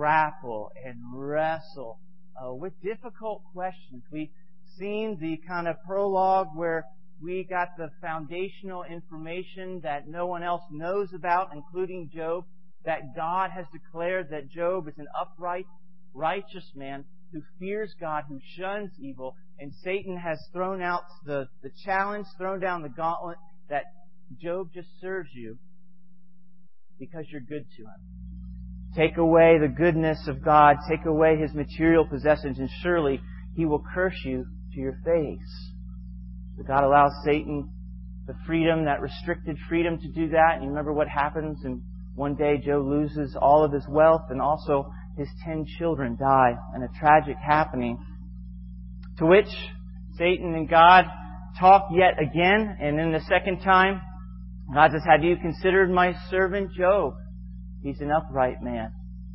grapple and wrestle with difficult questions. We've seen the kind of prologue where we got the foundational information that no one else knows about, including Job, that God has declared that Job is an upright, righteous man who fears God, who shuns evil, and Satan has thrown out the challenge, thrown down the gauntlet that Job just serves you because you're good to him. Take away the goodness of God, take away His material possessions, and surely He will curse you to your face. So God allows Satan the freedom, that restricted freedom to do that. And you remember what happens, and one day Job loses all of his wealth, and also his 10 children die in a tragic happening. To which Satan and God talk yet again, and then the second time, God says, "Have you considered my servant Job? He's an upright man.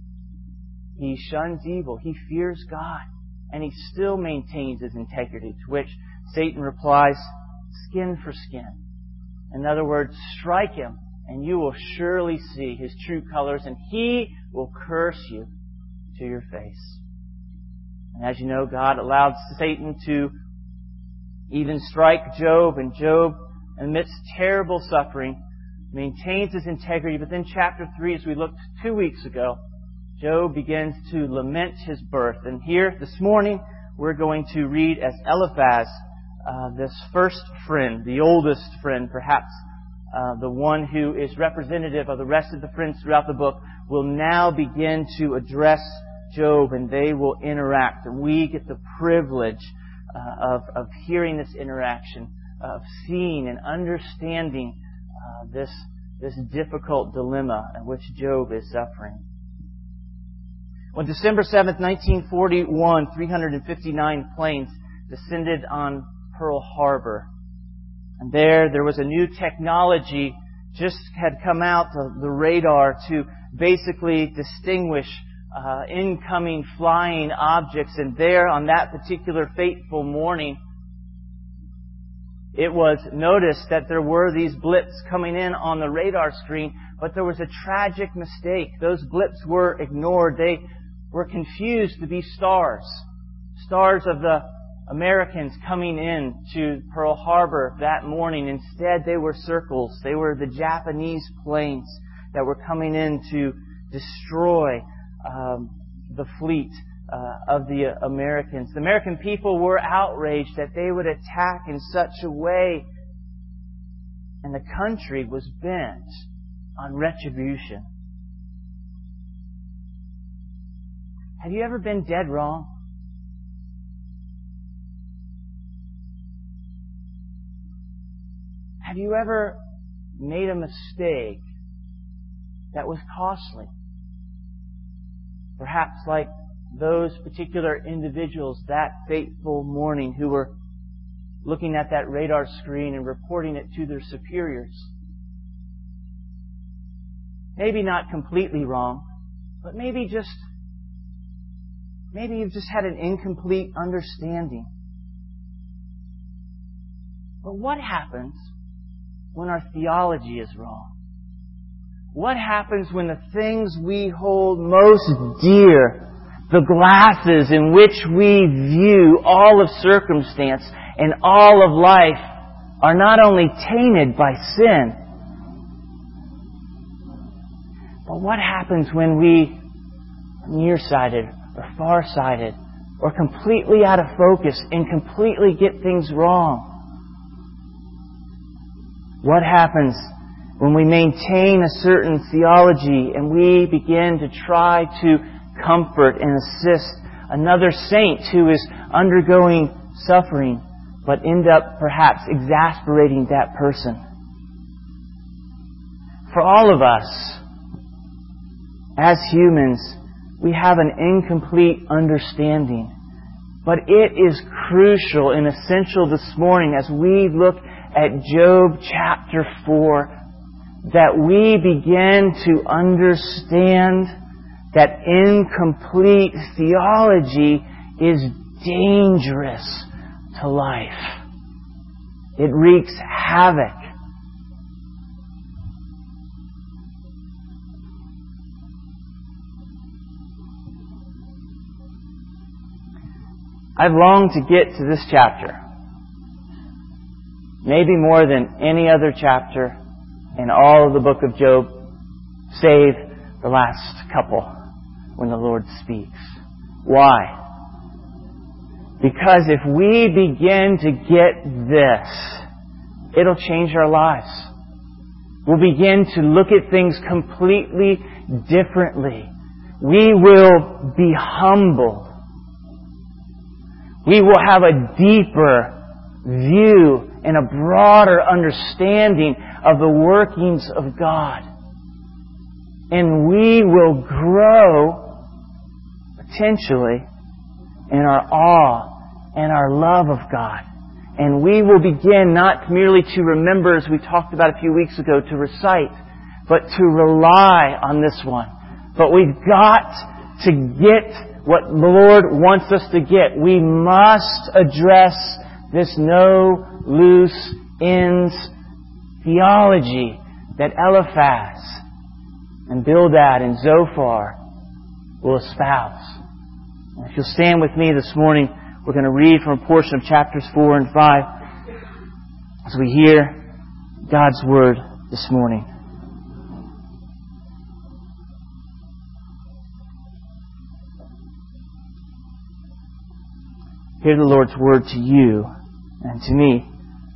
He shuns evil. He fears God. And he still maintains his integrity." To which Satan replies, "Skin for skin." In other words, strike him, and you will surely see his true colors, and he will curse you to your face. And as you know, God allowed Satan to even strike Job, and Job, amidst terrible suffering, maintains his integrity. But then chapter 3, as we looked 2 weeks ago, Job begins to lament his birth. And here, this morning, we're going to read as Eliphaz, this first friend, the oldest friend, perhaps the one who is representative of the rest of the friends throughout the book, will now begin to address Job, and they will interact. And we get the privilege of hearing this interaction, of seeing and understanding this difficult dilemma in which Job is suffering. On December 7th, 1941, 359 planes descended on Pearl Harbor. And there was a new technology just had come out, the radar, to basically distinguish incoming flying objects. And there, on that particular fateful morning, it was noticed that there were these blips coming in on the radar screen, but there was a tragic mistake. Those blips were ignored. They were confused to be stars. Stars of the Americans coming in to Pearl Harbor that morning. Instead, they were circles. They were the Japanese planes that were coming in to destroy the fleet of the Americans. The American people were outraged that they would attack in such a way, and the country was bent on retribution. Have you ever been dead wrong? Have you ever made a mistake that was costly? Perhaps like those particular individuals that fateful morning who were looking at that radar screen and reporting it to their superiors. Maybe not completely wrong, but maybe you've just had an incomplete understanding. But what happens when our theology is wrong? What happens when the things we hold most dear, the glasses in which we view all of circumstance and all of life, are not only tainted by sin, but what happens when we are nearsighted or farsighted or completely out of focus and completely get things wrong? What happens when we maintain a certain theology and we begin to try to comfort and assist another saint who is undergoing suffering, but end up perhaps exasperating that person? For all of us, as humans, we have an incomplete understanding. But it is crucial and essential this morning as we look at Job chapter 4 that we begin to understand that incomplete theology is dangerous to life. It wreaks havoc. I've longed to get to this chapter. Maybe more than any other chapter in all of the book of Job, save the last couple when the Lord speaks. Why? Because if we begin to get this, it'll change our lives. We'll begin to look at things completely differently. We will be humble. We will have a deeper view and a broader understanding of the workings of God. And we will grow, potentially, in our awe and our love of God. And we will begin not merely to remember, as we talked about a few weeks ago, to recite, but to rely on this one. But we've got to get what the Lord wants us to get. We must address this no loose ends theology that Eliphaz and Bildad and Zophar will espouse. And if you'll stand with me this morning, we're going to read from a portion of chapters 4 and 5 as we hear God's Word this morning. Hear the Lord's Word to you and to me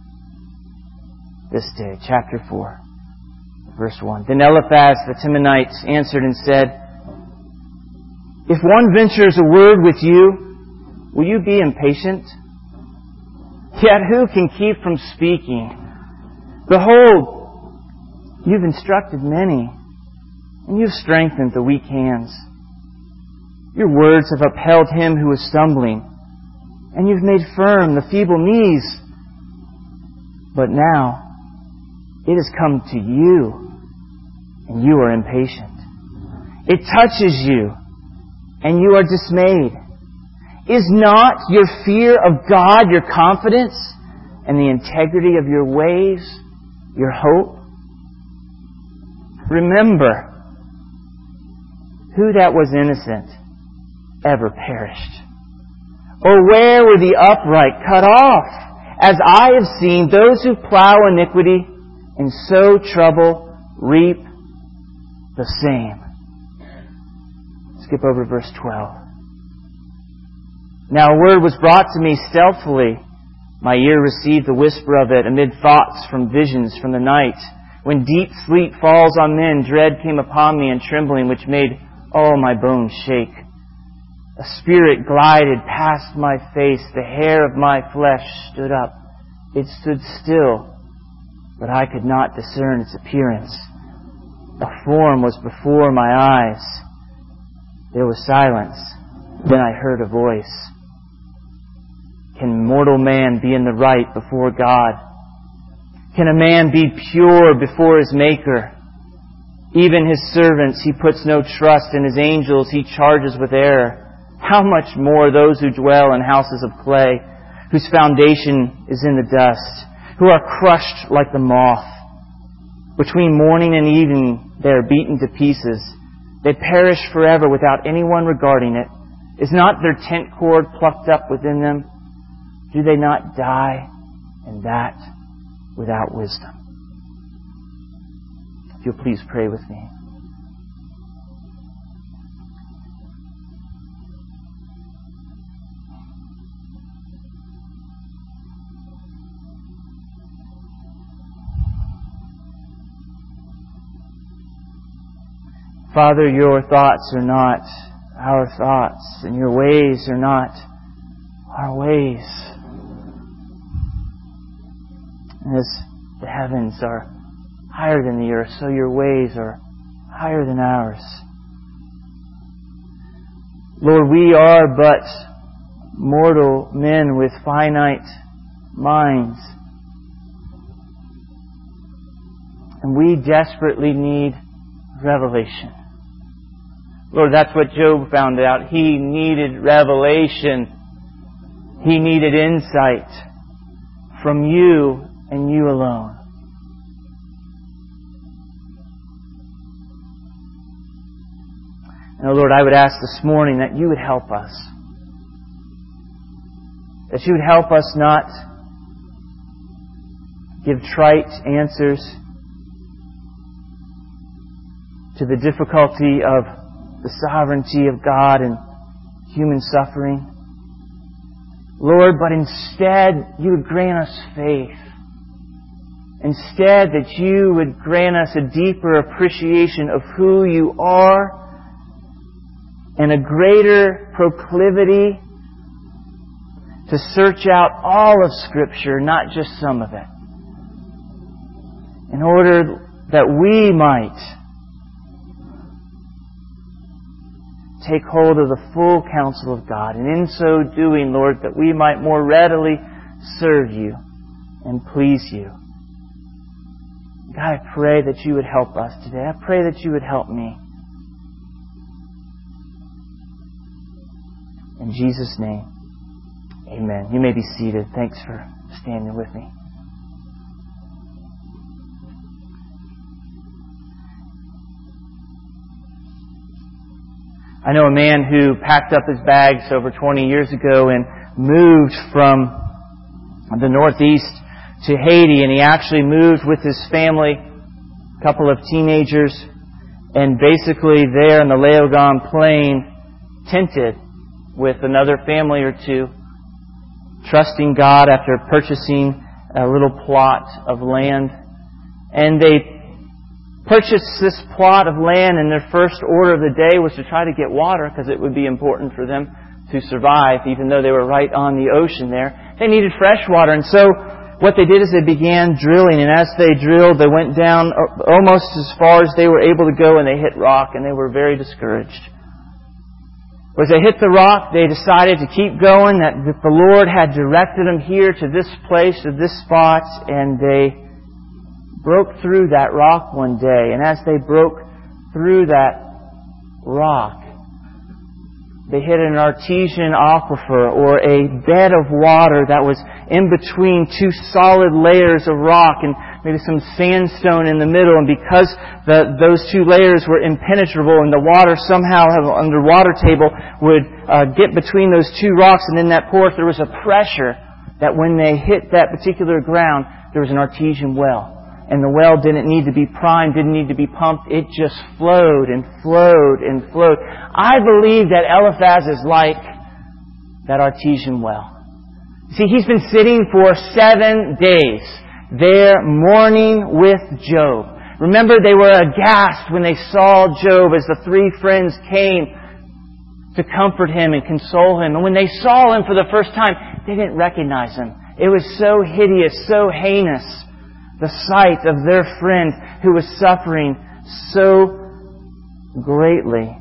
this day. Chapter 4, verse 1. Then Eliphaz the Temanite answered and said, If one ventures a word with you, will you be impatient? Yet who can keep from speaking? Behold, you've instructed many, and you've strengthened the weak hands. Your words have upheld him who is stumbling, and you've made firm the feeble knees. But now it has come to you, and you are impatient. It touches you, and you are dismayed. Is not your fear of God your confidence, and the integrity of your ways your hope? Remember, who that was innocent ever perished? Or where were the upright cut off? As I have seen, those who plow iniquity and sow trouble reap the same. Skip over to verse 12. Now a word was brought to me stealthily. My ear received the whisper of it amid thoughts from visions from the night. When deep sleep falls on men, dread came upon me and trembling, which made all my bones shake. A spirit glided past my face. The hair of my flesh stood up. It stood still, but I could not discern its appearance. A form was before my eyes. There was silence. Then I heard a voice. Can mortal man be in the right before God? Can a man be pure before his Maker? Even his servants he puts no trust, in his angels he charges with error. How much more those who dwell in houses of clay, whose foundation is in the dust, who are crushed like the moth. Between morning and evening they are beaten to pieces. They perish forever without anyone regarding it. Is not their tent cord plucked up within them? Do they not die in that without wisdom? If you'll please pray with me. Father, your thoughts are not our thoughts, and your ways are not our ways. As the heavens are higher than the earth, so your ways are higher than ours. Lord, we are but mortal men with finite minds. And we desperately need revelation. Lord, that's what Job found out. He needed revelation. He needed insight from you and you alone. And, oh Lord, I would ask this morning that you would help us. that you would help us not give trite answers to the difficulty of the sovereignty of God and human suffering. Lord, but instead you would grant us faith. Instead that you would grant us a deeper appreciation of who you are and a greater proclivity to search out all of Scripture, not just some of it, in order that we might take hold of the full counsel of God, and in so doing, Lord, that we might more readily serve you and please you. God, I pray that you would help us today. I pray that you would help me. In Jesus' name, amen. You may be seated. Thanks for standing with me. I know a man who packed up his bags over 20 years ago and moved from the Northeast to Haiti, and he actually moved with his family, a couple of teenagers, and basically there in the Léogâne Plain, tented with another family or two, trusting God after purchasing a little plot of land. And they purchased this plot of land, and their first order of the day was to try to get water, because it would be important for them to survive, even though they were right on the ocean there. They needed fresh water, and so what they did is they began drilling, and as they drilled, they went down almost as far as they were able to go, and they hit rock, and they were very discouraged. As they hit the rock, they decided to keep going, that the Lord had directed them here to this place, to this spot, and they broke through that rock one day. And as they broke through that rock, they hit an artesian aquifer, or a bed of water that was in between two solid layers of rock and maybe some sandstone in the middle. And because those two layers were impenetrable, and the water somehow, under water table, would get between those two rocks and in that pore, there was a pressure that when they hit that particular ground, there was an artesian well. And the well didn't need to be primed, didn't need to be pumped. It just flowed and flowed and flowed. I believe that Eliphaz is like that artesian well. See, he's been sitting for 7 days there mourning with Job. Remember, they were aghast when they saw Job as the three friends came to comfort him and console him. And when they saw him for the first time, they didn't recognize him. It was so hideous, so heinous, the sight of their friend who was suffering so greatly.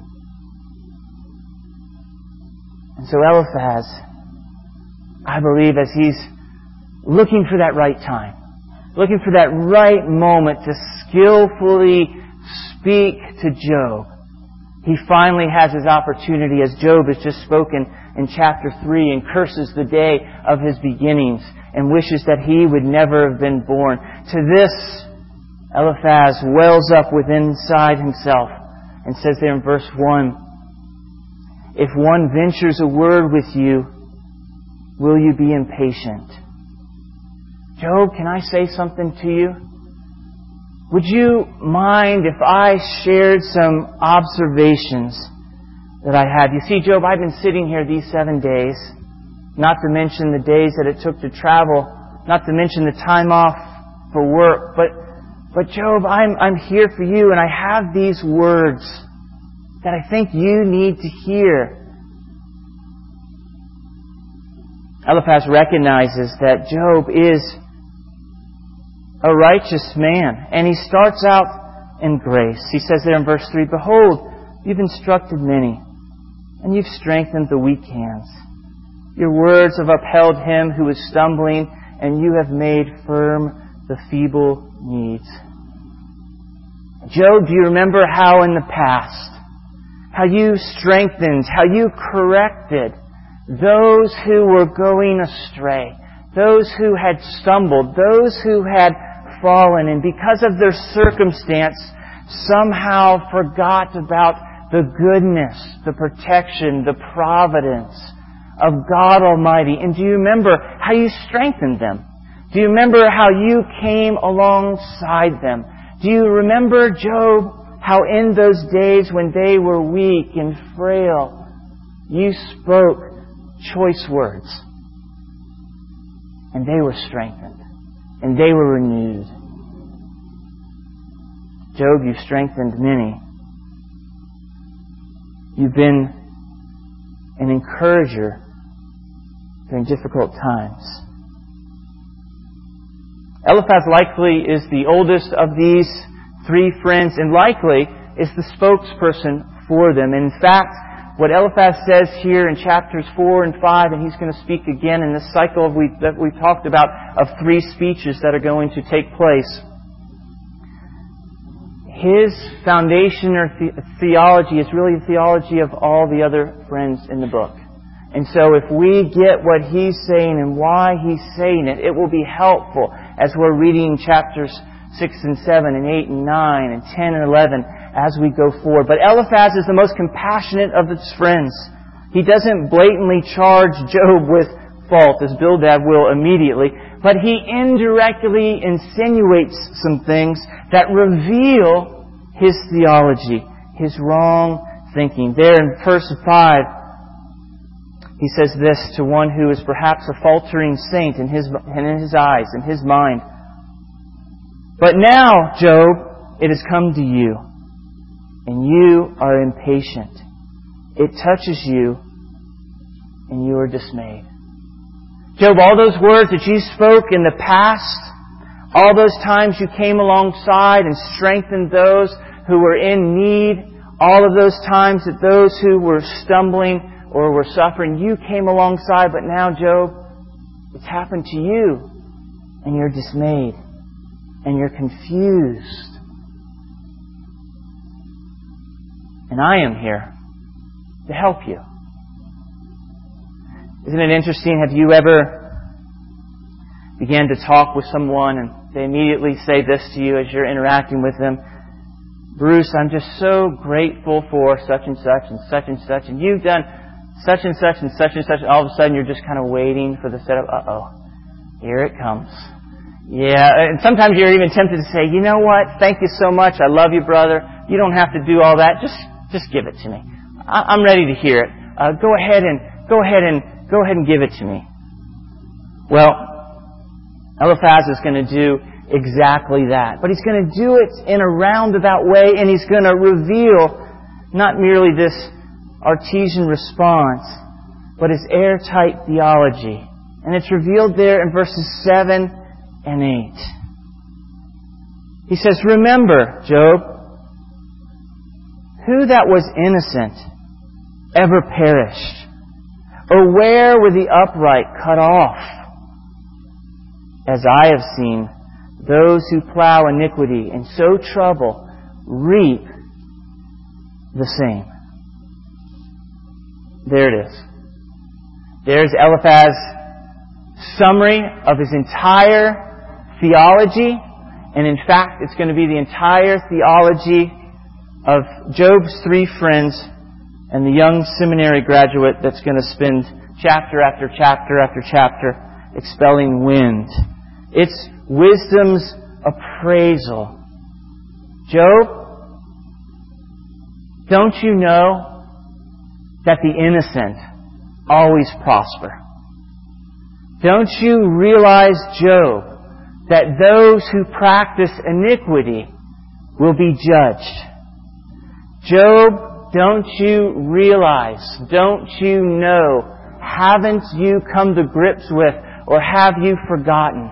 And so Eliphaz, I believe, as he's looking for that right time, looking for that right moment to skillfully speak to Job, he finally has his opportunity, as Job has just spoken in chapter 3, and curses the day of his beginnings and wishes that he would never have been born. To this, Eliphaz wells up within inside himself and says there in verse 1, "If one ventures a word with you, will you be impatient?" Job, can I say something to you? Would you mind if I shared some observations that I had? You see, Job, I've been sitting here these 7 days, not to mention the days that it took to travel, not to mention the time off for work. But Job, I'm here for you, and I have these words that I think you need to hear. Eliphaz recognizes that Job is a righteous man, and he starts out in grace. He says there in verse 3, "Behold, you've instructed many, and you've strengthened the weak hands. Your words have upheld him who is stumbling, and you have made firm the feeble knees." Job, do you remember how in the past, how you strengthened, how you corrected those who were going astray, those who had stumbled, those who had fallen, and because of their circumstance, somehow forgot about the goodness, the protection, the providence of God Almighty. And do you remember how you strengthened them? Do you remember how you came alongside them? Do you remember, Job, how in those days when they were weak and frail, you spoke choice words, and they were strengthened, and they were renewed? Job, you've strengthened many. You've been an encourager during difficult times. Eliphaz likely is the oldest of these three friends, and likely is the spokesperson for them. And in fact, what Eliphaz says here in chapters 4 and 5, and he's going to speak again in this cycle that we've talked about of 3 speeches that are going to take place. His foundation or theology is really the theology of all the other friends in the book. And so if we get what he's saying and why he's saying it, it will be helpful as we're reading chapters 6 and 7 and 8 and 9 and 10 and 11 as we go forward. But Eliphaz is the most compassionate of his friends. He doesn't blatantly charge Job with fault, as Bildad will immediately, but he indirectly insinuates some things that reveal his theology, his wrong thinking. There in verse 5, he says this to one who is perhaps a faltering saint in his eyes, in his mind. But now, Job, it has come to you, and you are impatient. It touches you, and you are dismayed. Job, all those words that you spoke in the past, all those times you came alongside and strengthened those who were in need, all of those times that those who were stumbling or were suffering, you came alongside, but now, Job, it's happened to you, and you're dismayed, and you're confused. And I am here to help you. Isn't it interesting? Have you ever began to talk with someone and they immediately say this to you as you're interacting with them? Bruce, I'm just so grateful for such and such and such and such, and you've done such and such and such and such. And all of a sudden you're just kind of waiting for the setup. Uh-oh, here it comes. Yeah, and sometimes you're even tempted to say, you know what? Thank you so much. I love you, brother. You don't have to do all that. Just give it to me. I'm ready to hear it. Go ahead and give it to me. Well, Eliphaz is going to do exactly that. But he's going to do it in a roundabout way, and he's going to reveal not merely this artesian response, but his airtight theology. And it's revealed there in verses 7 and 8. He says, remember, Job, who that was innocent ever perished? Or where were the upright cut off? As I have seen, those who plow iniquity and sow trouble reap the same. There it is. There's Eliphaz's summary of his entire theology. And in fact, it's going to be the entire theology of Job's 3 friends and the young seminary graduate that's going to spend chapter after chapter after chapter expelling wind. It's wisdom's appraisal. Job, don't you know that the innocent always prosper? Don't you realize, Job, that those who practice iniquity will be judged? Job, don't you realize, don't you know, haven't you come to grips with, or have you forgotten,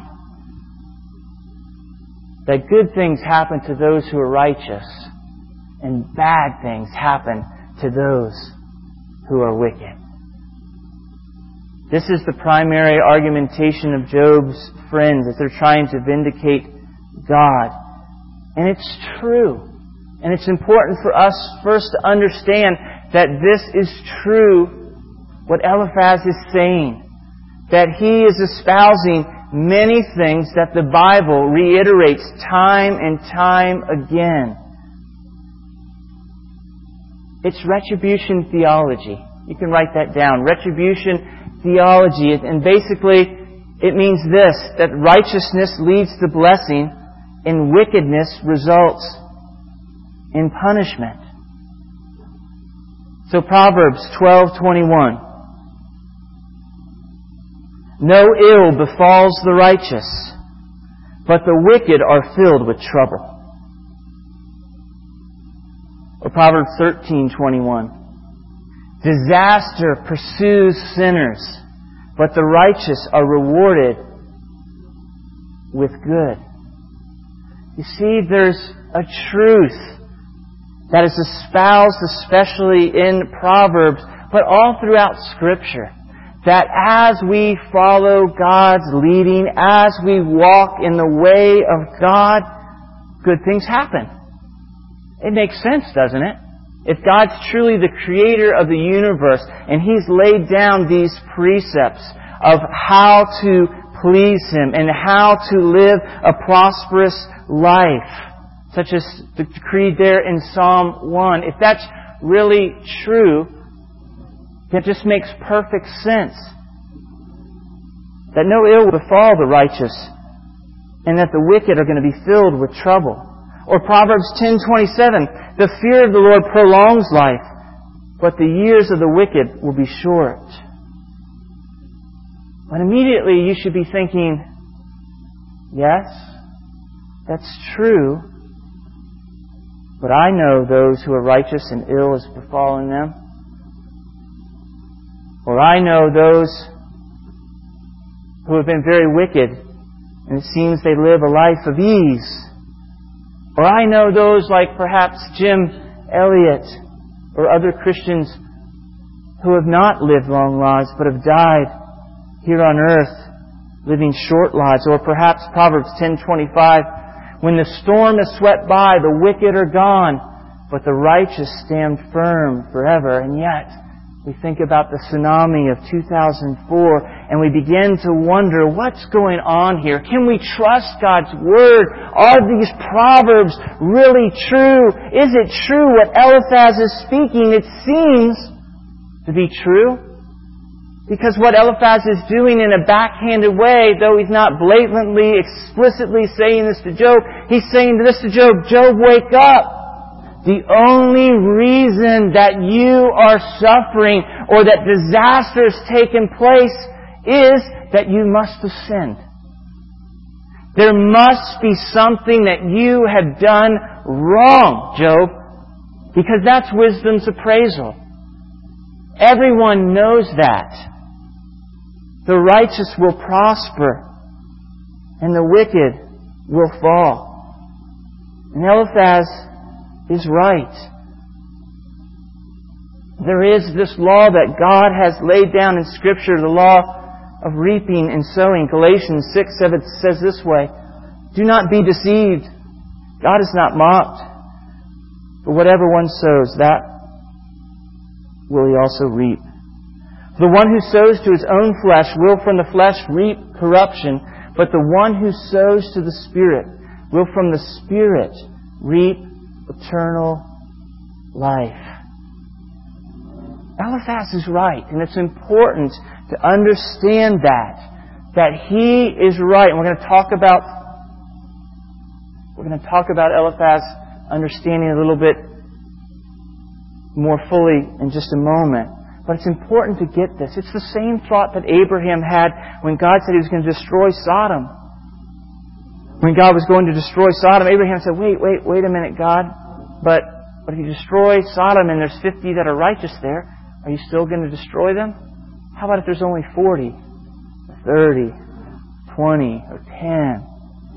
that good things happen to those who are righteous, and bad things happen to those who are wicked? This is the primary argumentation of Job's friends as they're trying to vindicate God. And it's true. And it's important for us first to understand that this is true, what Eliphaz is saying. That he is espousing many things that the Bible reiterates time and time again. It's retribution theology. You can write that down. Retribution theology. And basically, it means this, that righteousness leads to blessing and wickedness results in punishment. So Proverbs 12:21. No ill befalls the righteous, but the wicked are filled with trouble. Or Proverbs 13:21. Disaster pursues sinners, but the righteous are rewarded with good. You see, there's a truth that is espoused especially in Proverbs, but all throughout Scripture, that as we follow God's leading, as we walk in the way of God, good things happen. It makes sense, doesn't it? If God's truly the creator of the universe, and He's laid down these precepts of how to please Him and how to live a prosperous life, such as the decree there in Psalm 1, if that's really true, it just makes perfect sense that no ill will befall the righteous and that the wicked are going to be filled with trouble. Or Proverbs 10:27, the fear of the Lord prolongs life, but the years of the wicked will be short. And immediately you should be thinking, yes, that's true, but I know those who are righteous and ill is befallen them. Or I know those who have been very wicked, and it seems they live a life of ease. Or I know those like perhaps Jim Elliot or other Christians who have not lived long lives but have died here on earth living short lives. Or perhaps Proverbs 10:25, when the storm is swept by, the wicked are gone, but the righteous stand firm forever. And yet, we think about the tsunami of 2004 and we begin to wonder, what's going on here? Can we trust God's Word? Are these Proverbs really true? Is it true what Eliphaz is speaking? It seems to be true. Because what Eliphaz is doing in a backhanded way, though he's not blatantly, explicitly saying this to Job, he's saying this to Job, Job, wake up! The only reason that you are suffering or that disaster has taken place is that you must have sinned. There must be something that you have done wrong, Job, because that's wisdom's appraisal. Everyone knows that. The righteous will prosper and the wicked will fall. And Eliphaz is right. There is this law that God has laid down in Scripture, the law of reaping and sowing. Galatians 6:7 says this way, do not be deceived. God is not mocked. For whatever one sows, that will he also reap. The one who sows to his own flesh will from the flesh reap corruption, but the one who sows to the Spirit will from the Spirit reap eternal life. Eliphaz is right, and it's important to understand that he is right. And we're going to talk about Eliphaz understanding a little bit more fully in just a moment. But it's important to get this. It's the same thought that Abraham had when God said He was going to destroy Sodom. When God was going to destroy Sodom, Abraham said, wait a minute, God. But if you destroy Sodom and there's 50 that are righteous there, are you still going to destroy them? How about if there's only 40, 30, 20, or 10?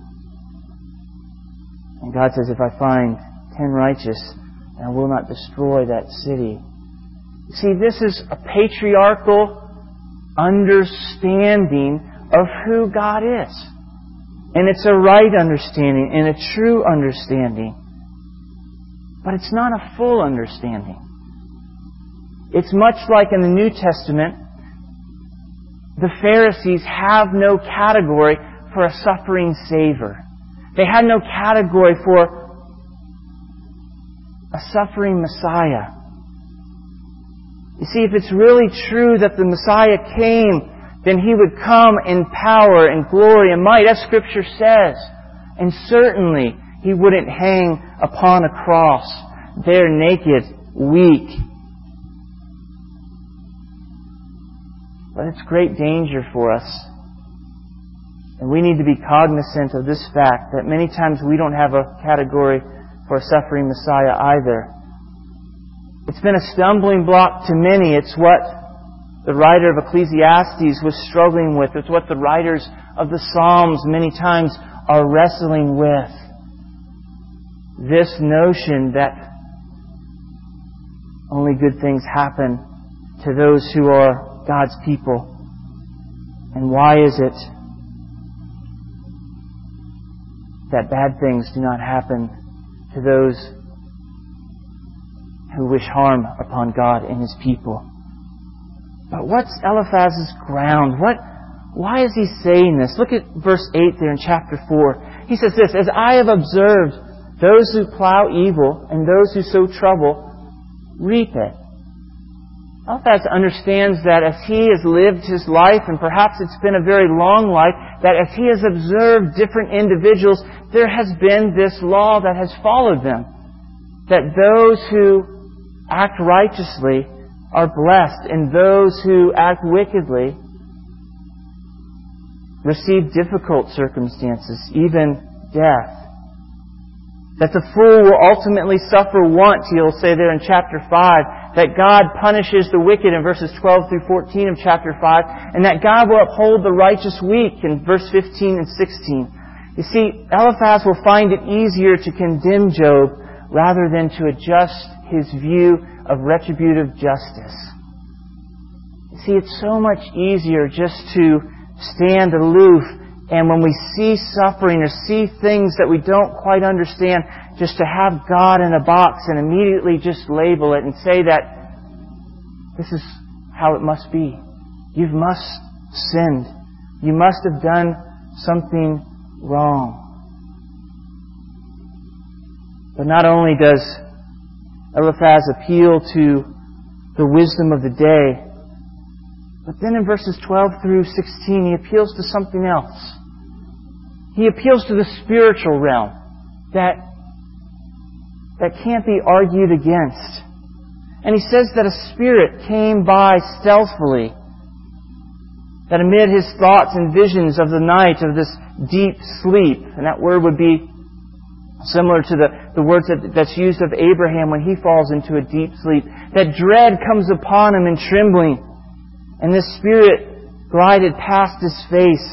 And God says, if I find 10 righteous, I will not destroy that city. You see, this is a patriarchal understanding of who God is. And it's a right understanding and a true understanding. But it's not a full understanding. It's much like in the New Testament, the Pharisees have no category for a suffering Savior. They had no category for a suffering Messiah. You see, if it's really true that the Messiah came, then He would come in power and glory and might, as Scripture says. And certainly He wouldn't hang upon a cross, there naked, weak. But it's great danger for us. And we need to be cognizant of this fact that many times we don't have a category for a suffering Messiah either. It's been a stumbling block to many. It's what the writer of Ecclesiastes was struggling with. It's what the writers of the Psalms many times are wrestling with. This notion that only good things happen to those who are God's people. And why is it that bad things do not happen to those who wish harm upon God and His people? But what's Eliphaz's ground? Why is he saying this? Look at verse 8 there in chapter 4. He says this, "As I have observed, those who plow evil and those who sow trouble reap it." Eliphaz understands that as he has lived his life, and perhaps it's been a very long life, that as he has observed different individuals, there has been this law that has followed them. That those who act righteously are blessed, and those who act wickedly receive difficult circumstances, even death. That the fool will ultimately suffer want, he'll say there in chapter 5. That God punishes the wicked in verses 12 through 14 of chapter 5. And that God will uphold the righteous weak in verse 15 and 16. You see, Eliphaz will find it easier to condemn Job rather than to adjust his view of retributive justice. You see, it's so much easier just to stand aloof, and when we see suffering or see things that we don't quite understand, just to have God in a box and immediately just label it and say that this is how it must be. You must sinned. You must have done something wrong. But not only does Eliphaz appeal to the wisdom of the day, but then in verses 12 through 16 he appeals to something else. He appeals to the spiritual realm that can't be argued against. And he says that a spirit came by stealthily, that amid his thoughts and visions of the night, of this deep sleep, and that word would be similar to the words that's used of Abraham when he falls into a deep sleep, that dread comes upon him in trembling, and this spirit glided past his face,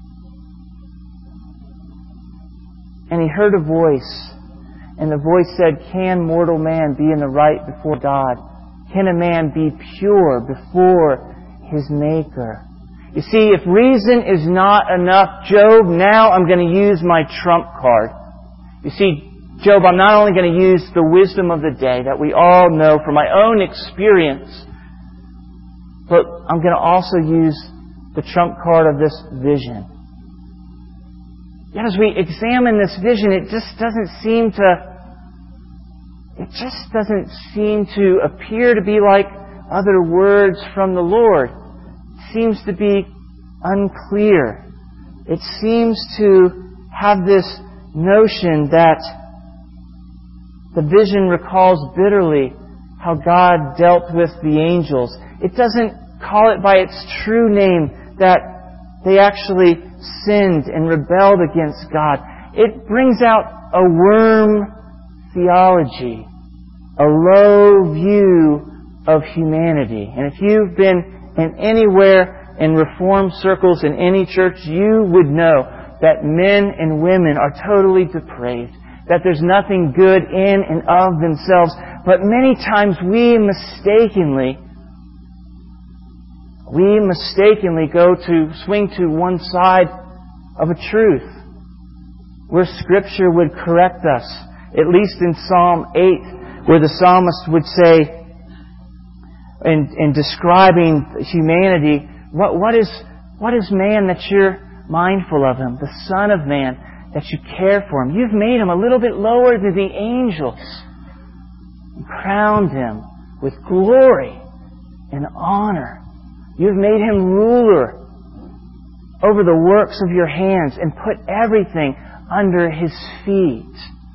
and he heard a voice, and the voice said, "Can mortal man be in the right before God? Can a man be pure before his Maker?" You see, if reason is not enough, Job, now I'm going to use my trump card. You see, Job, I'm not only going to use the wisdom of the day that we all know from my own experience, but I'm going to also use the trump card of this vision. Yet as we examine this vision, it just doesn't seem to appear to be like other words from the Lord. It seems to be unclear. It seems to have this notion that the vision recalls bitterly how God dealt with the angels. It doesn't call it by its true name, that they actually sinned and rebelled against God. It brings out a worm theology, a low view of humanity. And if you've been anywhere in Reformed circles in any church, you would know that men and women are totally depraved, that there's nothing good in and of themselves. But many times we mistakenly swing to one side of a truth, where Scripture would correct us. At least in Psalm 8, where the psalmist would say, in describing humanity, what is man that you're mindful of him? The Son of Man that you care for him. You've made him a little bit lower than the angels and crowned him with glory and honor. You've made Him ruler over the works of your hands and put everything under His feet.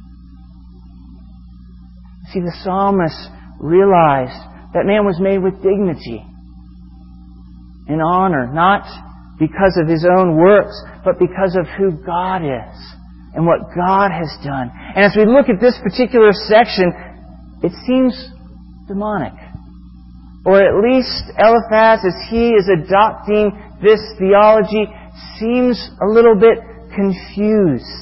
See, the psalmist realized that man was made with dignity and honor, not because of his own works, but because of who God is and what God has done. And as we look at this particular section, it seems demonic. Or at least Eliphaz, as he is adopting this theology, seems a little bit confused.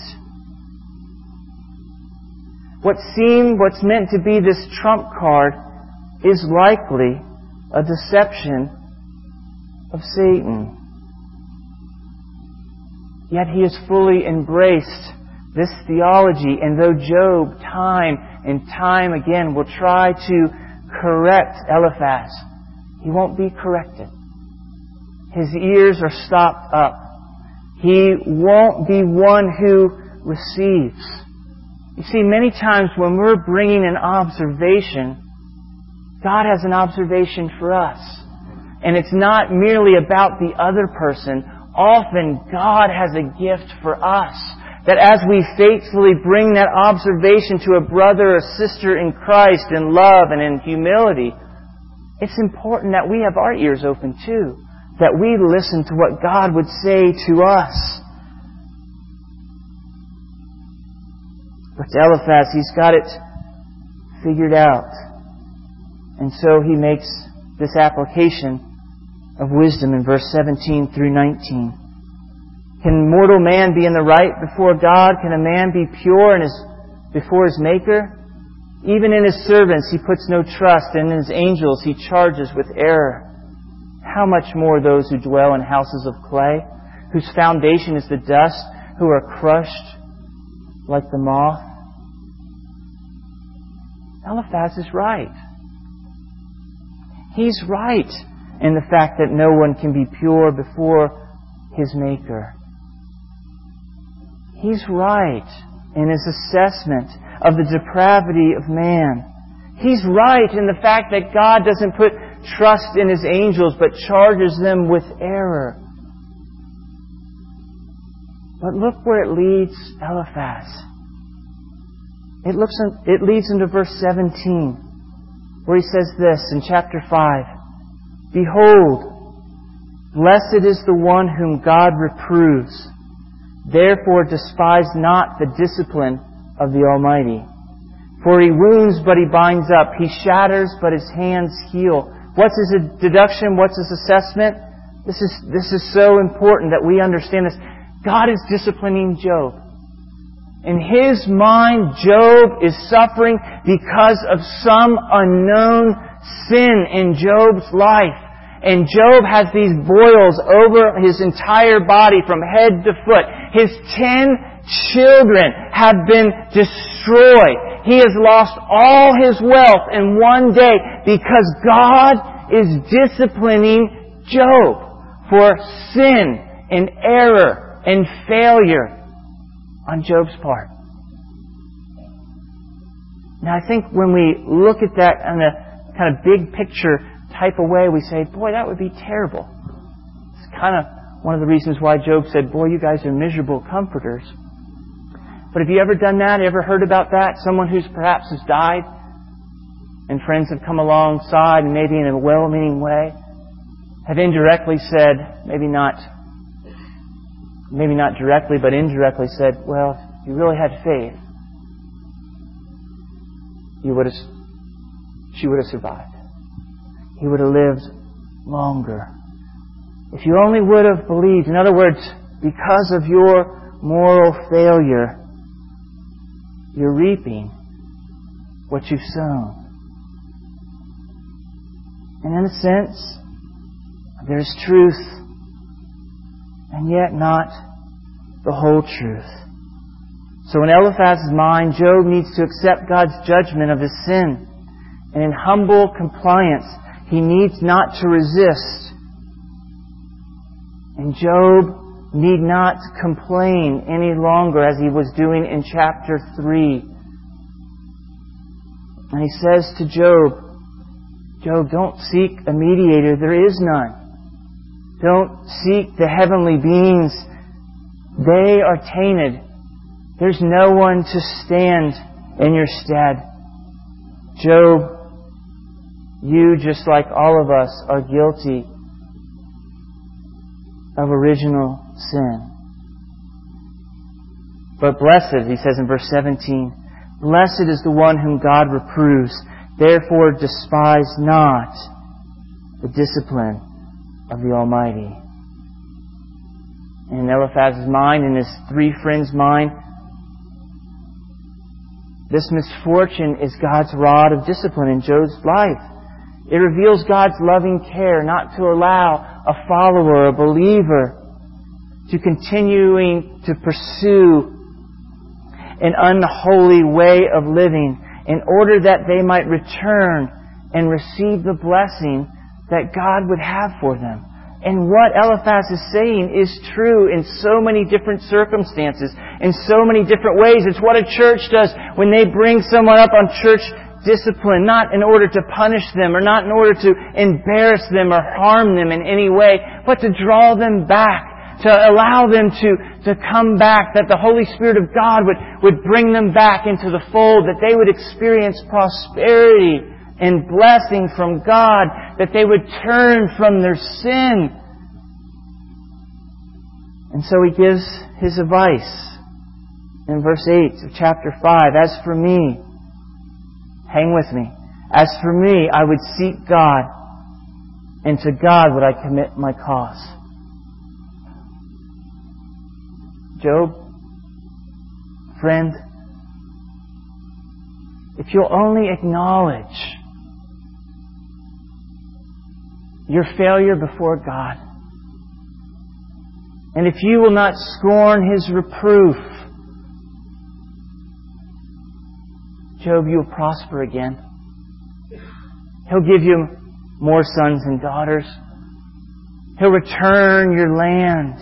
What's meant to be this trump card is likely a deception of Satan. Yet he has fully embraced this theology, and though Job time and time again will try to correct Eliphaz, he won't be corrected. His ears are stopped up. He won't be one who receives. You see, many times when we're bringing an observation, God has an observation for us. And it's not merely about the other person. Often God has a gift for us. That as we faithfully bring that observation to a brother or sister in Christ in love and in humility, it's important that we have our ears open too. That we listen to what God would say to us. But Eliphaz, he's got it figured out. And so he makes this application of wisdom in verse 17 through 19. Can mortal man be in the right before God? Can a man be pure before his Maker? Even in his servants he puts no trust, and in his angels he charges with error. How much more those who dwell in houses of clay, whose foundation is the dust, who are crushed like the moth? Eliphaz is right. He's right in the fact that no one can be pure before his Maker. He's right in his assessment of the depravity of man. He's right in the fact that God doesn't put trust in His angels, but charges them with error. But look where it leads Eliphaz. It leads into verse 17, where he says this in chapter 5. Behold, blessed is the one whom God reproves. Therefore despise not the discipline of the Almighty. For He wounds, but He binds up. He shatters, but His hands heal. What's his deduction? What's his assessment? This is so important that we understand this. God is disciplining Job. In his mind, Job is suffering because of some unknown sin in Job's life. And Job has these boils over his entire body from head to foot. His 10 children have been destroyed. He has lost all his wealth in one day because God is disciplining Job for sin and error and failure on Job's part. Now I think when we look at that in a kind of big picture type of way, we say, boy, that would be terrible. It's kind of one of the reasons why Job said, boy, you guys are miserable comforters. But have you ever done that? Ever heard about that? Someone who's perhaps has died and friends have come alongside and maybe in a well-meaning way have indirectly said, maybe not directly, but indirectly said, well, if you really had faith, she would have survived. He would have lived longer. If you only would have believed. In other words, because of your moral failure, you're reaping what you've sown. And in a sense, there's truth, and yet not the whole truth. So in Eliphaz's mind, Job needs to accept God's judgment of his sin. And in humble compliance, he needs not to resist. And Job need not complain any longer as he was doing in chapter 3. And he says to Job, Job, don't seek a mediator. There is none. Don't seek the heavenly beings. They are tainted. There's no one to stand in your stead. Job, you, just like all of us, are guilty of original sin. But blessed, he says in verse 17, blessed is the one whom God reproves. Therefore despise not the discipline of the Almighty. In Eliphaz's mind, in his three friends' mind, this misfortune is God's rod of discipline in Job's life. It reveals God's loving care not to allow a follower, a believer, to continuing to pursue an unholy way of living in order that they might return and receive the blessing that God would have for them. And what Eliphaz is saying is true in so many different circumstances, in so many different ways. It's what a church does when they bring someone up on church discipline, not in order to punish them or not in order to embarrass them or harm them in any way, but to draw them back, to allow them to come back, that the Holy Spirit of God would bring them back into the fold, that they would experience prosperity and blessing from God, that they would turn from their sin. And so he gives his advice in verse 8 of chapter 5. As for me, hang with me. As for me, I would seek God, and to God would I commit my cause. Job, friend, if you'll only acknowledge your failure before God, and if you will not scorn His reproof, Job, you'll prosper again. He'll give you more sons and daughters. He'll return your land.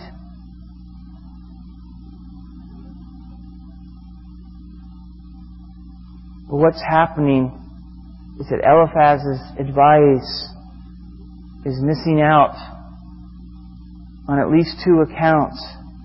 But what's happening is that Eliphaz's advice is missing out on at least two accounts.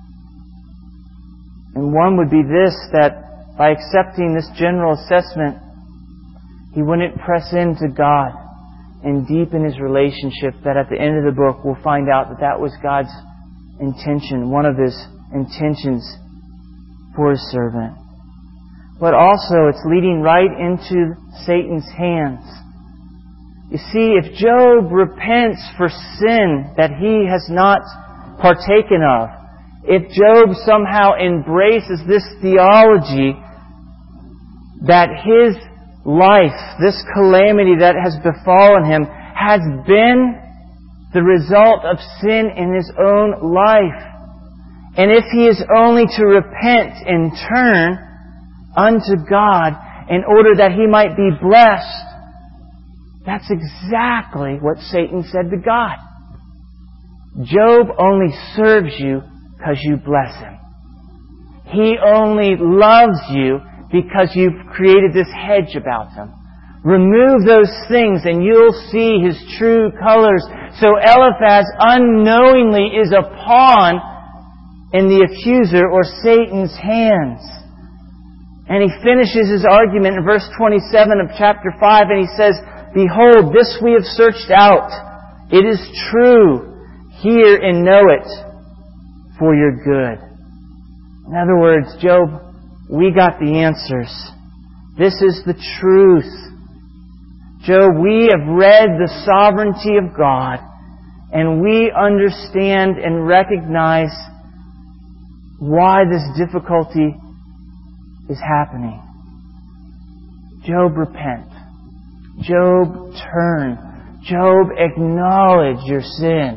And one would be this, that by accepting this general assessment, he wouldn't press into God and deepen his relationship, that at the end of the book we'll find out that that was God's intention, one of His intentions for His servant. But also it's leading right into Satan's hands. You see, if Job repents for sin that he has not partaken of, if Job somehow embraces this theology that his life, this calamity that has befallen him, has been the result of sin in his own life, and if he is only to repent and turn unto God in order that he might be blessed, that's exactly what Satan said to God. Job only serves you because you bless him. He only loves you because you've created this hedge about him. Remove those things and you'll see his true colors. So Eliphaz unknowingly is a pawn in the accuser or Satan's hands. And he finishes his argument in verse 27 of chapter 5, and he says, "Behold, this we have searched out. It is true. Hear and know it for your good." In other words, Job, we got the answers. This is the truth. Job, we have read the sovereignty of God, and we understand and recognize why this difficulty is happening. Job, repent. Job, turn. Job, acknowledge your sin.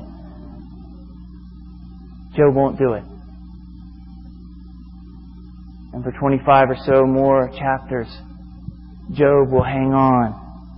Job won't do it. And for 25 or so more chapters, Job will hang on.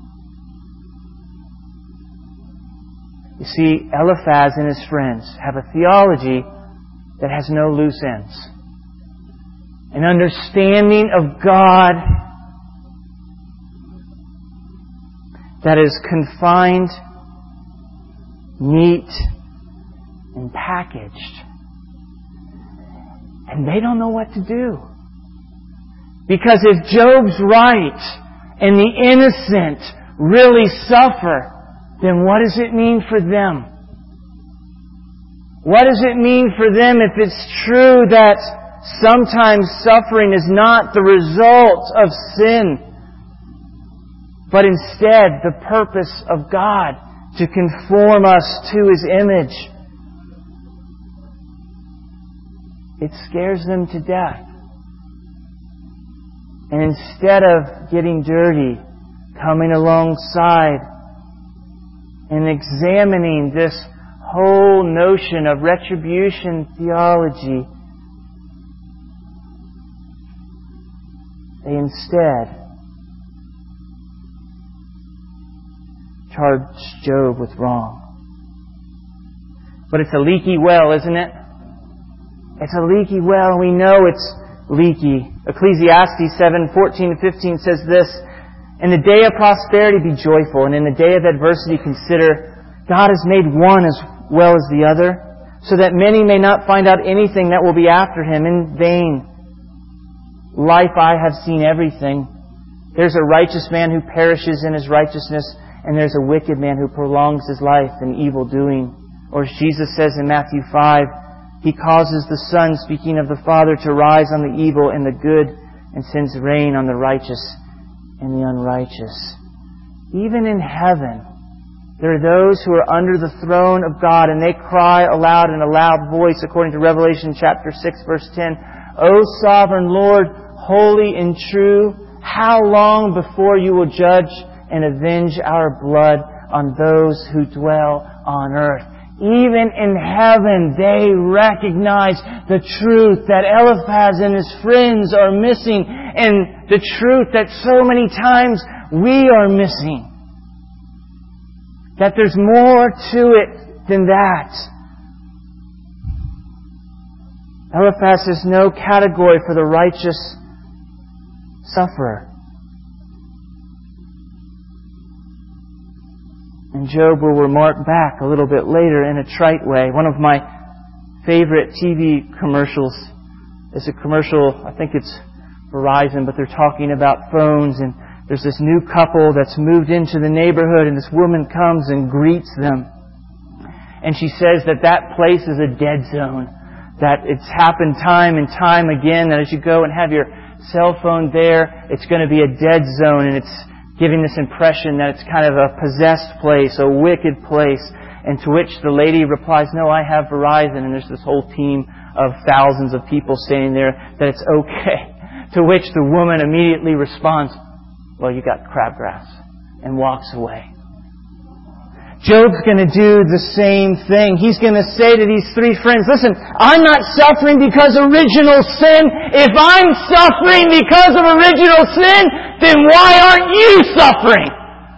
You see, Eliphaz and his friends have a theology that has no loose ends. An understanding of God that is confined, neat, and packaged. And they don't know what to do. Because if Job's right and the innocent really suffer, then what does it mean for them? What does it mean for them if it's true that sometimes suffering is not the result of sin, but instead the purpose of God to conform us to His image? It scares them to death. And instead of getting dirty, coming alongside and examining this whole notion of retribution theology, they instead charge Job with wrong. But it's a leaky well, isn't it? It's a leaky well, and we know it's leaky. Ecclesiastes 7:14-15 says this, "In the day of prosperity be joyful, and in the day of adversity consider, God has made one as well as the other, so that many may not find out anything that will be after him in vain. Life I have seen everything. There's a righteous man who perishes in his righteousness, and there's a wicked man who prolongs his life in evil doing." Or as Jesus says in Matthew 5, He causes the sun, speaking of the Father, to rise on the evil and the good, and sends rain on the righteous and the unrighteous. Even in heaven, there are those who are under the throne of God, and they cry aloud in a loud voice, according to Revelation chapter 6, verse 10, "O sovereign Lord, holy and true, how long before you will judge and avenge our blood on those who dwell on earth?" Even in heaven, they recognize the truth that Eliphaz and his friends are missing, and the truth that so many times we are missing. That there's more to it than that. Eliphaz is no category for the righteous sufferer. And Job will remark back a little bit later in a trite way. One of my favorite TV commercials is a commercial, I think it's Verizon, but they're talking about phones, and there's this new couple that's moved into the neighborhood, and this woman comes and greets them. And she says that that place is a dead zone. That it's happened time and time again, that as you go and have your cell phone there, it's going to be a dead zone, and it's giving this impression that it's kind of a possessed place, a wicked place. And to which the lady replies, "No, I have Verizon." And there's this whole team of thousands of people standing there, that it's okay. To which the woman immediately responds, "Well, you got crabgrass," and walks away. Job's going to do the same thing. He's going to say to these three friends, "Listen, I'm not suffering because of original sin. If I'm suffering because of original sin, then why aren't you suffering?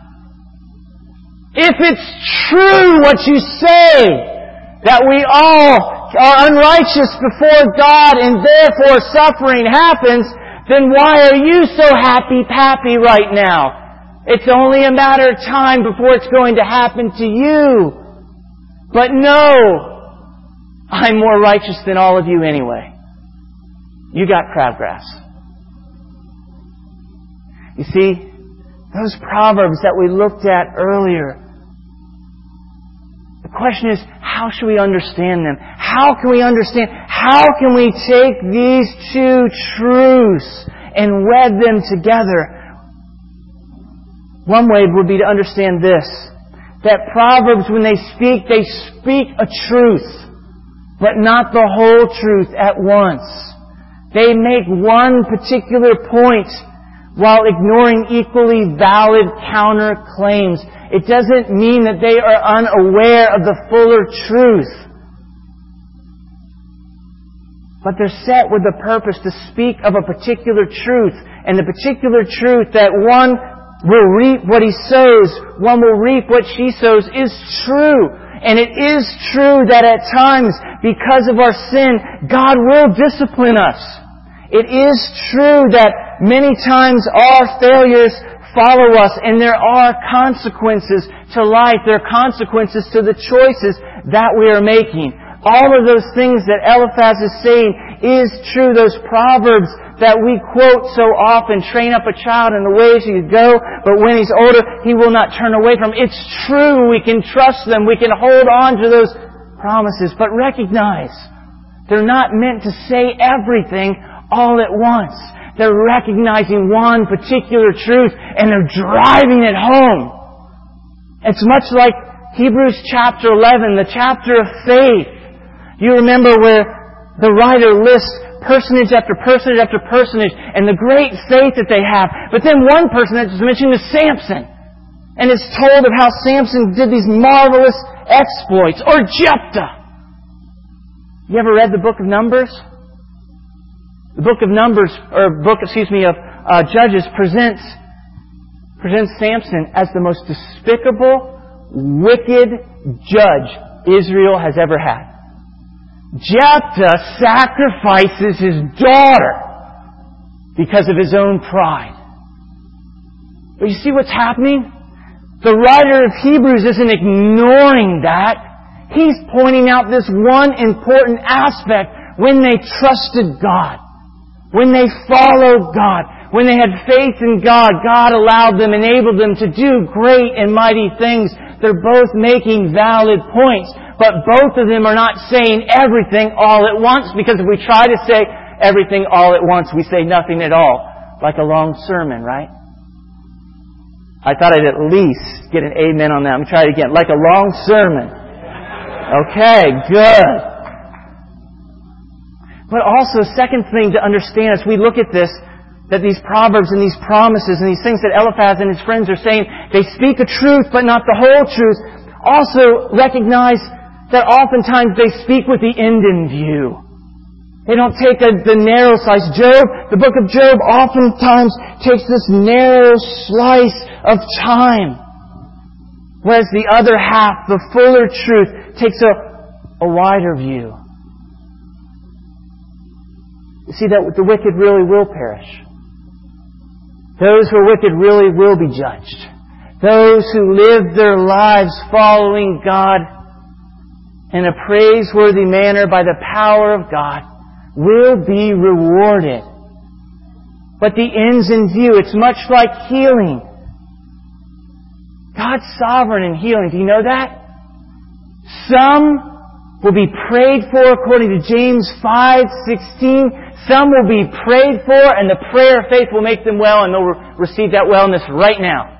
If it's true what you say, that we all are unrighteous before God and therefore suffering happens, then why are you so happy right now? It's only a matter of time before it's going to happen to you. But no, I'm more righteous than all of you anyway. You got crabgrass." You see, those proverbs that we looked at earlier, the question is, how should we understand them? How can we understand? How can we take these two truths and wed them together? One way would be to understand this, that Proverbs, when they speak a truth, but not the whole truth at once. They make one particular point while ignoring equally valid counterclaims. It doesn't mean that they are unaware of the fuller truth, but they're set with the purpose to speak of a particular truth, and the particular truth that one will reap what he sows, one will reap what she sows, is true. And it is true that at times, because of our sin, God will discipline us. It is true that many times our failures follow us, and there are consequences to life. There are consequences to the choices that we are making. All of those things that Eliphaz is saying is true. Those proverbs that we quote so often, train up a child in the ways he should go, but when he's older, he will not turn away from. It's true. We can trust them. We can hold on to those promises, but recognize they're not meant to say everything all at once. They're recognizing one particular truth and they're driving it home. It's much like Hebrews chapter 11, the chapter of faith. You remember where the writer lists personage after personage after personage and the great faith that they have. But then one person that's mentioned is Samson. And it's told of how Samson did these marvelous exploits. Or Jephthah. You ever read the book of Numbers? The book of Numbers, of Judges presents Samson as the most despicable, wicked judge Israel has ever had. Jephthah sacrifices his daughter because of his own pride. But you see what's happening? The writer of Hebrews isn't ignoring that. He's pointing out this one important aspect. When they trusted God, when they followed God, when they had faith in God, God allowed them, enabled them to do great and mighty things. They're both making valid points. But both of them are not saying everything all at once, because if we try to say everything all at once, we say nothing at all. Like a long sermon, right? I thought I'd at least get an amen on that. Let me try it again. Like a long sermon. Okay, good. But also, second thing to understand as we look at this, that these proverbs and these promises and these things that Eliphaz and his friends are saying, they speak a truth but not the whole truth. Also recognize that oftentimes they speak with the end in view. They don't take the narrow slice. The book of Job oftentimes takes this narrow slice of time. Whereas the other half, the fuller truth, takes a wider view. You see that the wicked really will perish. Those who are wicked really will be judged. Those who live their lives following God in a praiseworthy manner by the power of God will be rewarded. But the end's in view. It's much like healing. God's sovereign in healing. Do you know that? Some will be prayed for according to James 5:16. Some will be prayed for and the prayer of faith will make them well and they'll receive that wellness right now.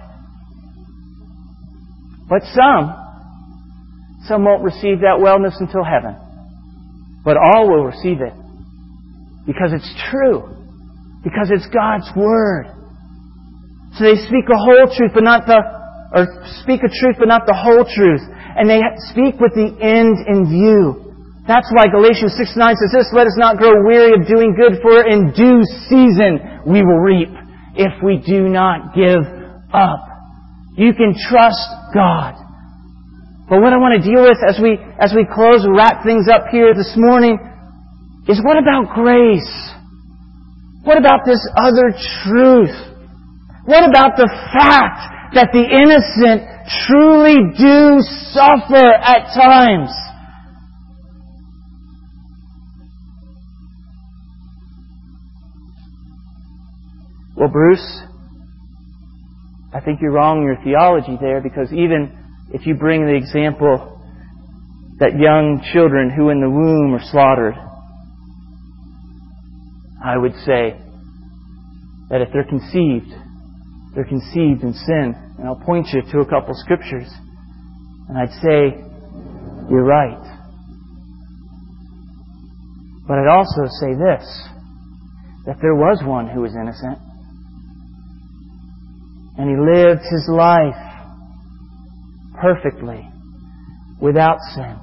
But some won't receive that wellness until heaven. But all will receive it. Because it's true. Because it's God's Word. So they speak a whole truth, speak a truth, but not the whole truth. And they speak with the end in view. That's why Galatians 6:9 says this, let us not grow weary of doing good, for in due season we will reap if we do not give up. You can trust God. But what I want to deal with as we close and wrap things up here this morning is what about grace? What about this other truth? What about the fact that the innocent truly do suffer at times? Well, Bruce, I think you're wrong in your theology there, because even if you bring the example that young children who in the womb are slaughtered, I would say that if they're conceived in sin. And I'll point you to a couple scriptures. And I'd say, you're right. But I'd also say this, that there was one who was innocent. And he lived his life perfectly, without sin.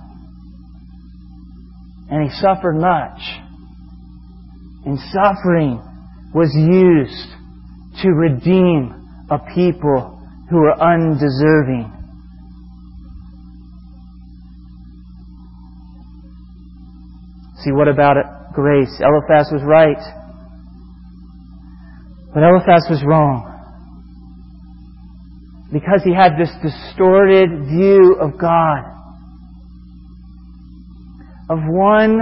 And he suffered much. And suffering was used to redeem a people who were undeserving. See, what about it? Grace. Eliphaz was right. But Eliphaz was wrong. because he had this distorted view of God. Of one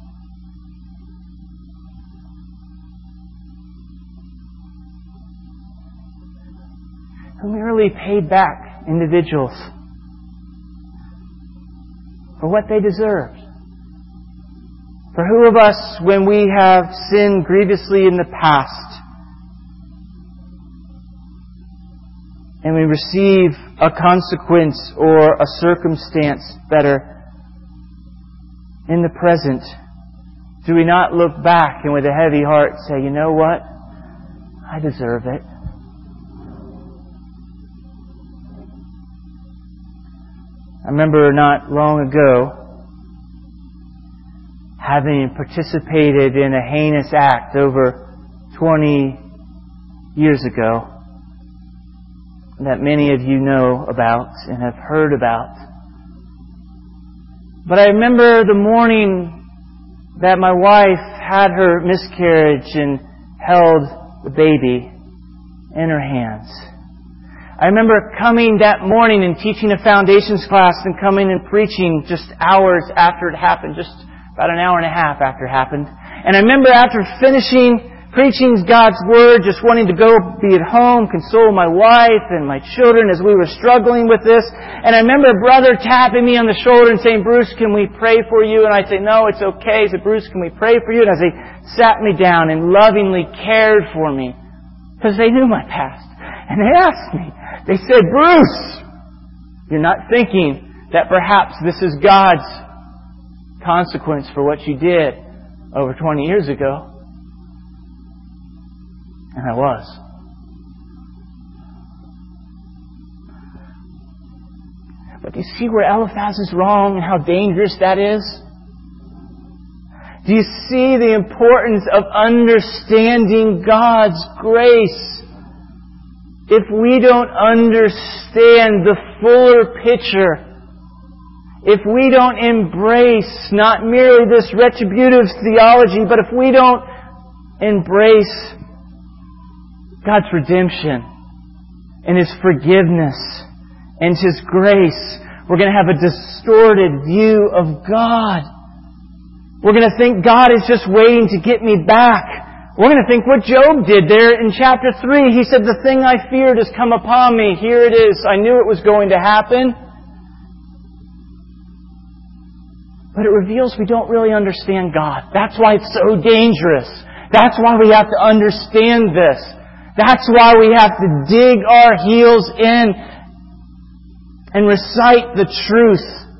who merely paid back individuals for what they deserved. For who of us, when we have sinned grievously in the past, and we receive a consequence or a circumstance better in the present, do we not look back and with a heavy heart say, you know what? I deserve it. I remember not long ago having participated in a heinous act over 20 years ago that many of you know about and have heard about. But I remember the morning that my wife had her miscarriage and held the baby in her hands. I remember coming that morning and teaching a foundations class and coming and preaching just hours after it happened, just about an hour and a half after it happened. And I remember after finishing preaching God's Word, just wanting to go be at home, console my wife and my children as we were struggling with this. And I remember a brother tapping me on the shoulder and saying, Bruce, can we pray for you? And I'd say, no, it's okay. He said, Bruce, can we pray for you? And as they sat me down and lovingly cared for me, because they knew my past. And they asked me, they said, Bruce, you're not thinking that perhaps this is God's consequence for what you did over 20 years ago? And I was. But do you see where Eliphaz is wrong and how dangerous that is? Do you see the importance of understanding God's grace? If we don't understand the fuller picture, if we don't embrace not merely this retributive theology, but if we don't embrace God's redemption and His forgiveness and His grace, we're going to have a distorted view of God. We're going to think God is just waiting to get me back. We're going to think what Job did there in chapter 3. He said, the thing I feared has come upon me. Here it is. I knew it was going to happen. But it reveals we don't really understand God. That's why it's so dangerous. That's why we have to understand this. That's why we have to dig our heels in and recite the truth.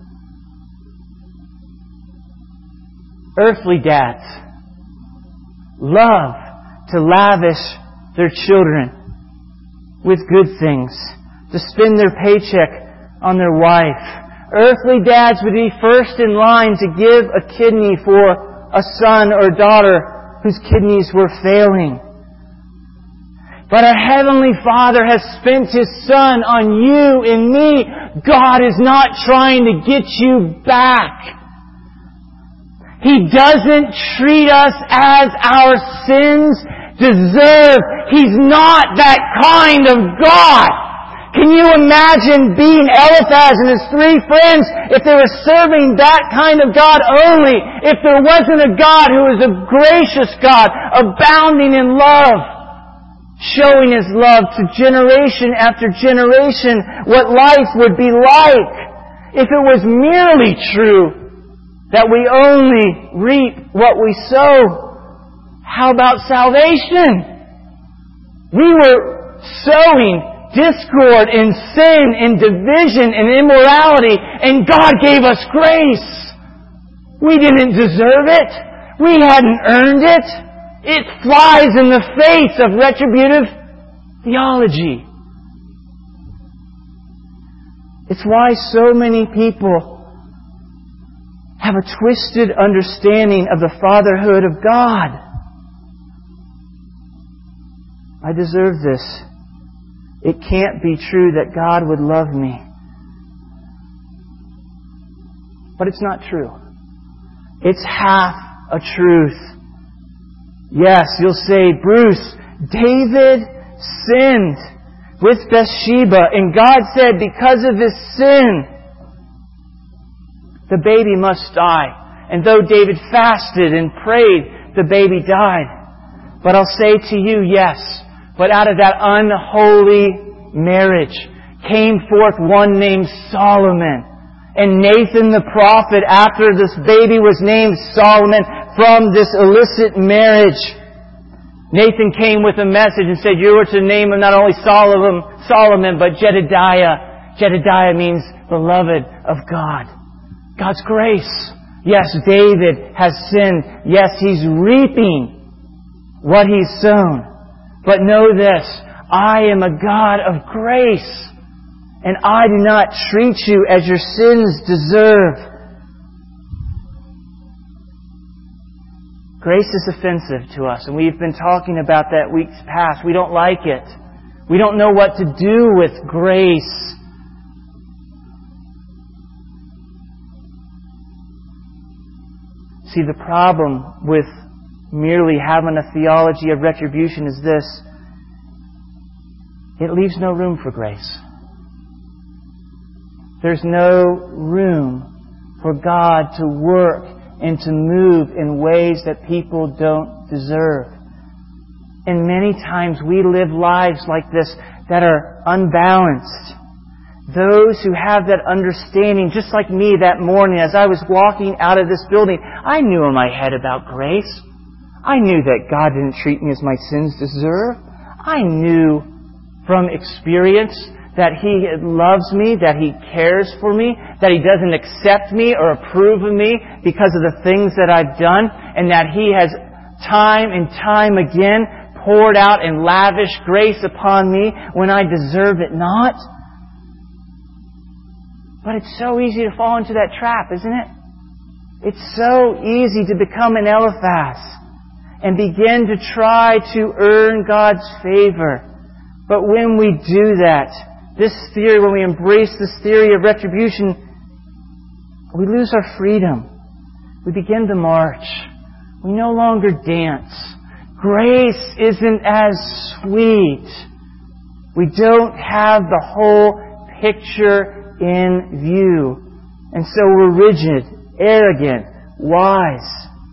Earthly dads love to lavish their children with good things, to spend their paycheck on their wife. Earthly dads would be first in line to give a kidney for a son or daughter whose kidneys were failing. But our Heavenly Father has spent His Son on you and me. God is not trying to get you back. He doesn't treat us as our sins deserve. He's not that kind of God. Can you imagine being Eliphaz and his three friends if they were serving that kind of God only? If there wasn't a God who is a gracious God, abounding in love, showing His love to generation after generation, what life would be like if it was merely true that we only reap what we sow. How about salvation? We were sowing discord and sin and division and immorality, and God gave us grace. We didn't deserve it. We hadn't earned it. It flies in the face of retributive theology. It's why so many people have a twisted understanding of the fatherhood of God. I deserve this. It can't be true that God would love me. But it's not true. It's half a truth. Yes, you'll say, Bruce, David sinned. with Bathsheba. And God said, because of his sin, the baby must die. And though David fasted and prayed, the baby died. But I'll say to you, yes, but out of that unholy marriage came forth one named Solomon. And Nathan the prophet, after this baby was named Solomon from this illicit marriage, Nathan came with a message and said, you are to name him not only Solomon, but Jedediah. Jedediah means beloved of God. God's grace. Yes, David has sinned. Yes, he's reaping what he's sown. But know this, I am a God of grace. And I do not treat you as your sins deserve. Grace is offensive to us, and we've been talking about that weeks past. We don't like it. We don't know what to do with grace. See, the problem with merely having a theology of retribution is this. It leaves no room for grace. There's no room for God to work and to move in ways that people don't deserve. And many times we live lives like this that are unbalanced. Those who have that understanding, just like me that morning as I was walking out of this building, I knew in my head about grace. I knew that God didn't treat me as my sins deserve. I knew from experience that He loves me, that He cares for me, that He doesn't accept me or approve of me because of the things that I've done, and that He has time and time again poured out and lavished grace upon me when I deserve it not. But it's so easy to fall into that trap, isn't it? It's so easy to become an Eliphaz and begin to try to earn God's favor. But when we do that, this theory, when we embrace this theory of retribution, we lose our freedom. We begin to march. We no longer dance. Grace isn't as sweet. We don't have the whole picture in view. And so we're rigid, arrogant, wise.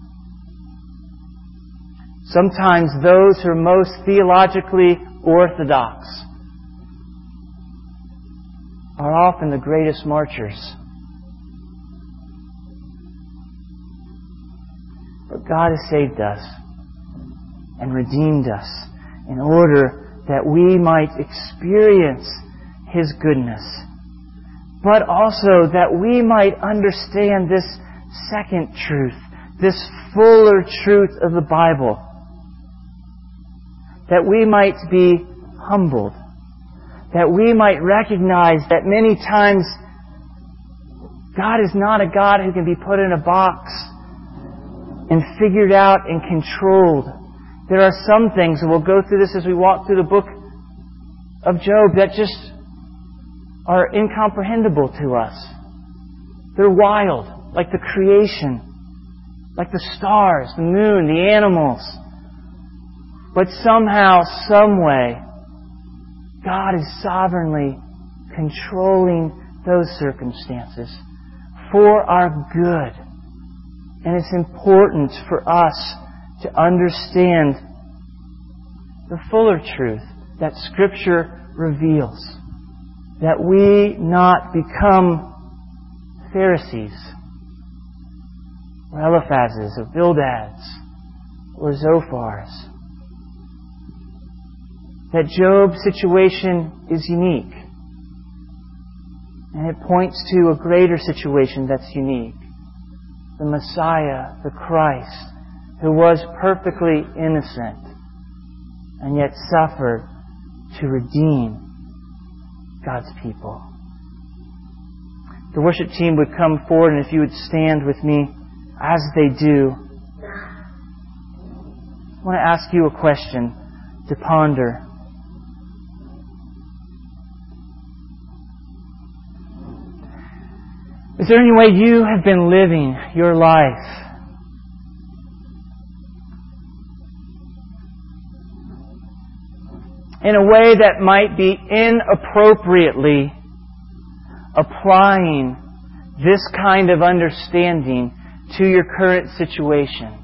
Sometimes those who are most theologically orthodox are often the greatest marchers. But God has saved us and redeemed us in order that we might experience His goodness, but also that we might understand this second truth, this fuller truth of the Bible, that we might be humbled, that we might recognize that many times God is not a God who can be put in a box and figured out and controlled. There are some things, and we'll go through this as we walk through the book of Job, that just are incomprehensible to us. They're wild, like the creation, like the stars, the moon, the animals. But somehow, some way, God is sovereignly controlling those circumstances for our good. And it's important for us to understand the fuller truth that Scripture reveals. That we not become Pharisees, or Eliphazes, or Bildads, or Zophars. That Job's situation is unique. And it points to a greater situation that's unique. The Messiah, the Christ, who was perfectly innocent and yet suffered to redeem God's people. The worship team would come forward, and if you would stand with me as they do, I want to ask you a question to ponder. Is there any way you have been living your life in a way that might be inappropriately applying this kind of understanding to your current situation.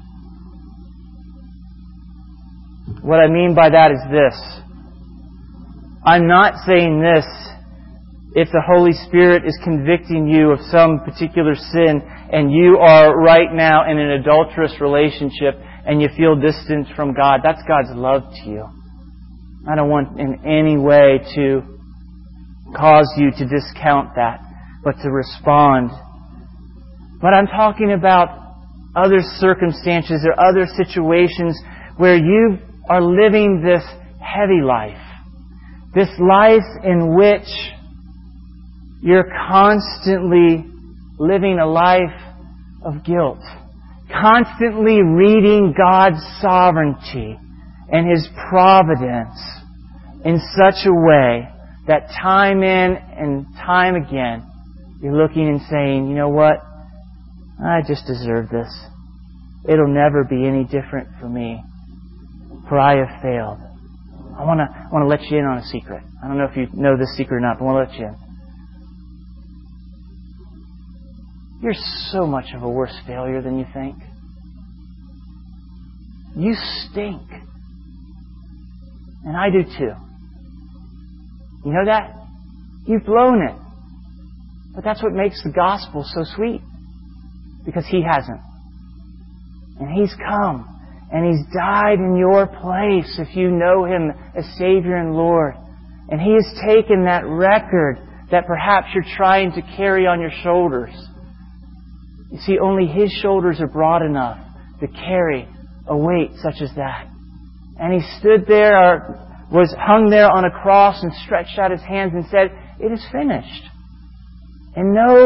What I mean by that is this. I'm not saying this if the Holy Spirit is convicting you of some particular sin and you are right now in an adulterous relationship and you feel distance from God. That's God's love to you. I don't want in any way to cause you to discount that, but to respond. But I'm talking about other circumstances or other situations where you are living this heavy life. This life in which you're constantly living a life of guilt. Constantly reading God's sovereignty and His providence in such a way that time in and time again you're looking and saying, you know what? I just deserve this. It'll never be any different for me, for I have failed. I want to let you in on a secret. I don't know if you know this secret or not, but I want to let you in. You're so much of a worse failure than you think. You stink. And I do too. You know that? You've blown it. But that's what makes the gospel so sweet. Because He hasn't. And He's come. And He's died in your place if you know Him as Savior and Lord. And He has taken that record that perhaps you're trying to carry on your shoulders. You see, only His shoulders are broad enough to carry a weight such as that. And He stood there, or was hung there on a cross and stretched out His hands and said, "It is finished." And no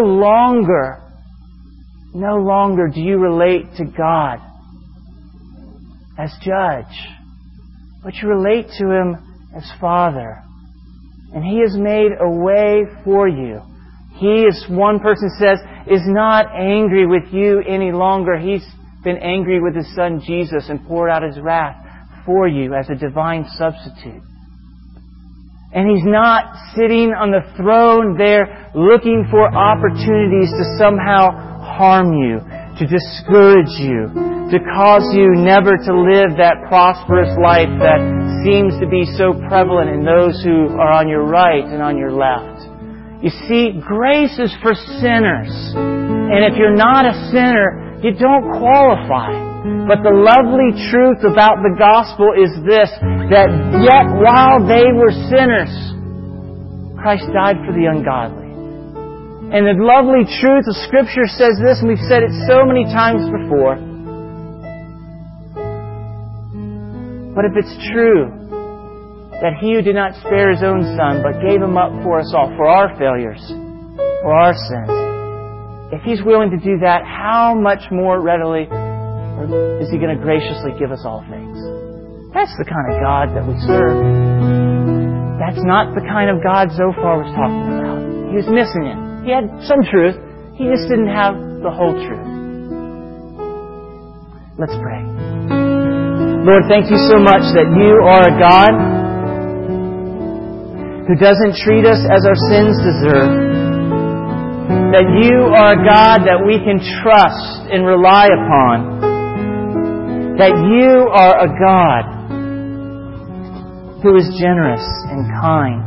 longer do you relate to God as judge, but you relate to Him as Father. And He has made a way for you. He, as one person says, is not angry with you any longer. He's been angry with His Son Jesus and poured out His wrath for you as a divine substitute. And He's not sitting on the throne there looking for opportunities to somehow harm you, to discourage you, to cause you never to live that prosperous life that seems to be so prevalent in those who are on your right and on your left. You see, grace is for sinners. And if you're not a sinner, you don't qualify. But the lovely truth about the gospel is this, that yet while they were sinners, Christ died for the ungodly. And the lovely truth of Scripture says this, and we've said it so many times before. But if it's true that He who did not spare His own Son, but gave Him up for us all, for our failures, for our sins, if He's willing to do that, how much more readily is He going to graciously give us all things? That's the kind of God that we serve. That's not the kind of God Zophar was talking about. He was missing it. He had some truth. He just didn't have the whole truth. Let's pray. Lord, thank You so much that You are a God who doesn't treat us as our sins deserve. That You are a God that we can trust and rely upon. That You are a God who is generous and kind.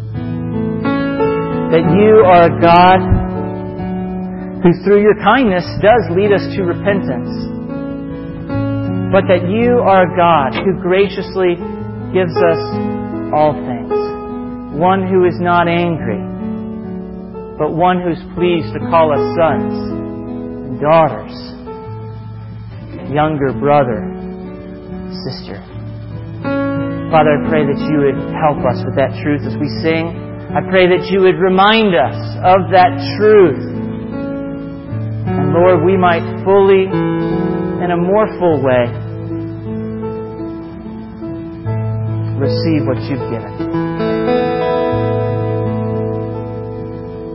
That You are a God who through Your kindness does lead us to repentance. But that You are a God who graciously gives us all things. One who is not angry, but one who's pleased to call us sons and daughters, younger brother, sister. Father, I pray that You would help us with that truth as we sing. I pray that You would remind us of that truth. And Lord, we might fully, in a more full way, receive what You've given.